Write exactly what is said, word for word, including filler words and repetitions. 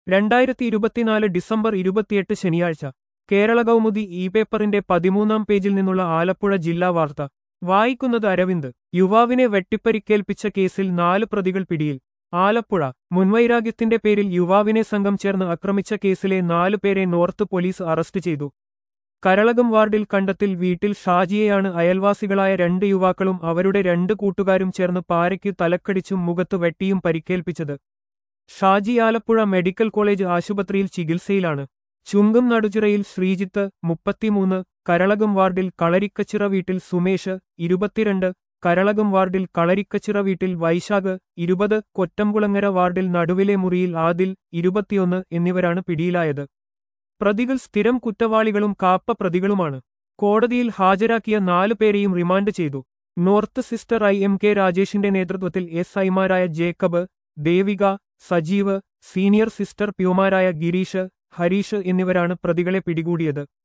രണ്ടായിരത്തി ഇരുപത്തിനാല് ഡിസംബർ ഇരുപത്തിയെട്ട് ശനിയാഴ്ച കേരള കൗമുദി ഇ പേപ്പറിന്റെ പതിമൂന്നാം പേജിൽ നിന്നുള്ള ആലപ്പുഴ ജില്ലാ വാർത്ത വായിക്കുന്നത് അരവിന്ദ്. യുവാവിനെ വെട്ടിപ്പരിക്കേൽപ്പിച്ച കേസിൽ നാല് പ്രതികൾ പിടിയിൽ. ആലപ്പുഴ. മുൻവൈരാഗ്യത്തിന്റെ പേരിൽ യുവാവിനെ സംഘം ചേർന്ന് ആക്രമിച്ച കേസിലെ നാലു പേരെ നോർത്ത് പോലീസ് അറസ്റ്റ് ചെയ്തു. കരളകം വാർഡിൽ കണ്ടത്തിൽ വീട്ടിൽ ഷാജിയെയാണ് അയൽവാസികളായ രണ്ട് യുവാക്കളും അവരുടെ രണ്ട് കൂട്ടുകാരും ചേർന്ന് പാരയ്ക്ക് തലക്കടിച്ചും മുഖത്ത് വെട്ടിയും പരിക്കേൽപ്പിച്ചത്. ഷാജി ആലപ്പുഴ മെഡിക്കൽ കോളേജ് ആശുപത്രിയിൽ ചികിത്സയിലാണ്. ചുങ്കം നടുചിറയിൽ ശ്രീജിത്ത്, മുപ്പത്തിമൂന്ന്, കരളകം വാർഡിൽ കളരിക്കച്ചിറ വീട്ടിൽ സുമേഷ്, ഇരുപത്തിരണ്ട്, കരളകം വാർഡിൽ കളരിക്കച്ചിറ വീട്ടിൽ വൈശാഖ്, ഇരുപത്, കൊറ്റംകുളങ്ങര വാർഡിൽ നടുവിലെ മുറിയിൽ ആദിൽ, ഇരുപത്തിയൊന്ന് എന്നിവരാണ് പിടിയിലായത്. പ്രതികൾ സ്ഥിരം കുറ്റവാളികളും കാപ്പ പ്രതികളുമാണ്. കോടതിയിൽ ഹാജരാക്കിയ നാലു പേരെയും റിമാൻഡ് ചെയ്തു. North sister I M K രാജേഷിന്റെ നേതൃത്വത്തിൽ എസ് ഐമാരായ ജേക്കബ്, ദേവിക, സജീവ്, സീനിയർ സിസ്റ്റർ പിയുമാരായ ഗിരീഷ്, ഹരീഷ് എന്നിവരാണ് പ്രതികളെ പിടികൂടിയത്.